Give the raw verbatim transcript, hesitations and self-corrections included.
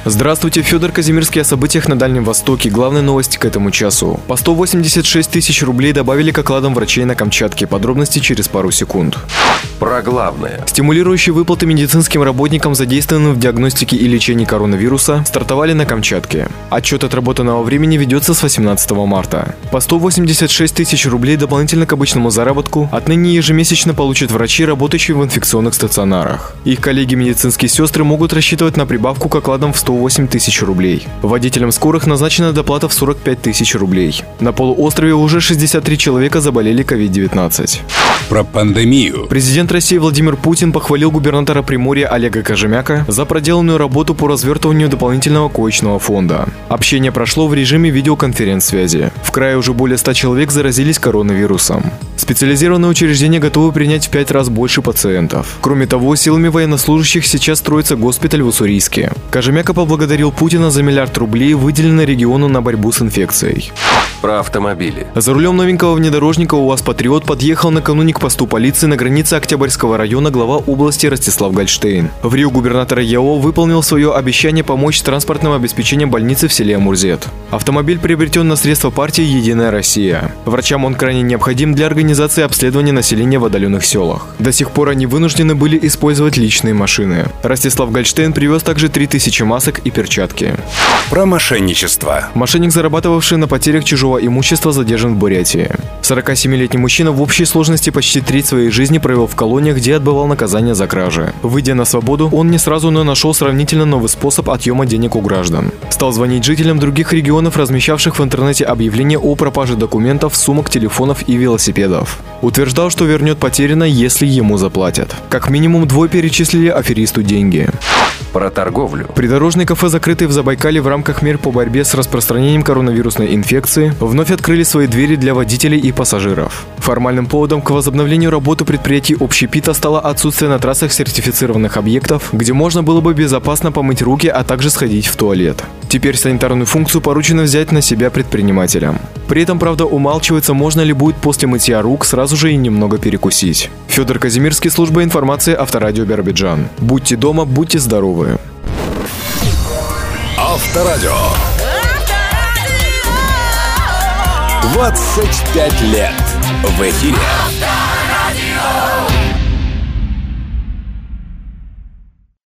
Здравствуйте, Федор Казимирский о событиях на Дальнем Востоке. Главные новости к этому часу. По сто восемьдесят шесть тысяч рублей добавили к окладам врачей на Камчатке. Подробности через пару секунд. Про главное. Стимулирующие выплаты медицинским работникам, задействованным в диагностике и лечении коронавируса, стартовали на Камчатке. Отчет отработанного времени ведется с восемнадцатого марта. По сто восемьдесят шесть тысяч рублей дополнительно к обычному заработку отныне ежемесячно получат врачи, работающие в инфекционных стационарах. Их коллеги-медицинские сестры могут рассчитывать на прибавку к окладам в сто восемь тысяч рублей. Водителям скорых назначена доплата в сорок пять тысяч рублей. На полуострове уже шестьдесят три человека заболели ковид девятнадцать. Про пандемию. Президент России Владимир Путин похвалил губернатора Приморья Олега Кожемяка за проделанную работу по развертыванию дополнительного коечного фонда. Общение прошло в режиме видеоконференц-связи. В крае уже более ста человек заразились коронавирусом. Специализированные учреждения готовы принять в пять раз больше пациентов. Кроме того, силами военнослужащих сейчас строится госпиталь в Уссурийске. Кожемяка поблагодарил Путина за миллиард рублей, выделенный региону на борьбу с инфекцией. Про автомобили. За рулем новенького внедорожника УАЗ «Патриот» подъехал накануне к посту полиции на границе Октябрьского района глава области Ростислав Гольштейн. В Рио губернатор ЯО выполнил свое обещание помочь с транспортным обеспечением больницы в селе Амурзет. Автомобиль приобретен на средства партии «Единая Россия». Врачам он крайне необходим для организации обследования населения в отдаленных селах. До сих пор они вынуждены были использовать личные машины. Ростислав Гольштейн привез также три тысячи масок и перчатки. Про мошенничество. Мошенник, зарабатывавший на потерях чужого имущества, задержан в Бурятии. сорокасемилетний мужчина в общей сложности почти треть своей жизни провел в колониях, где отбывал наказание за кражи. Выйдя на свободу, он не сразу, но нашел сравнительно новый способ отъема денег у граждан. Стал звонить жителям других регионов, размещавших в интернете объявления о пропаже документов, сумок, телефонов и велосипедов. Утверждал, что вернет потерянное, если ему заплатят. Как минимум двое перечислили аферисту деньги. Про торговлю. Придорожные кафе, закрытые в Забайкале в рамках мер по борьбе с распространением коронавирусной инфекции, вновь открыли свои двери для водителей и пассажиров. Формальным поводом к возобновлению работы предприятий общепита стало отсутствие на трассах сертифицированных объектов, где можно было бы безопасно помыть руки, а также сходить в туалет. Теперь санитарную функцию поручено взять на себя предпринимателям. При этом, правда, умалчивается, можно ли будет после мытья рук сразу же и немного перекусить. Федор Казимирский, служба информации, Авторадио Биробиджан. Будьте дома, будьте здоровы. Авторадио. двадцать пять лет в эфире. Авторадио.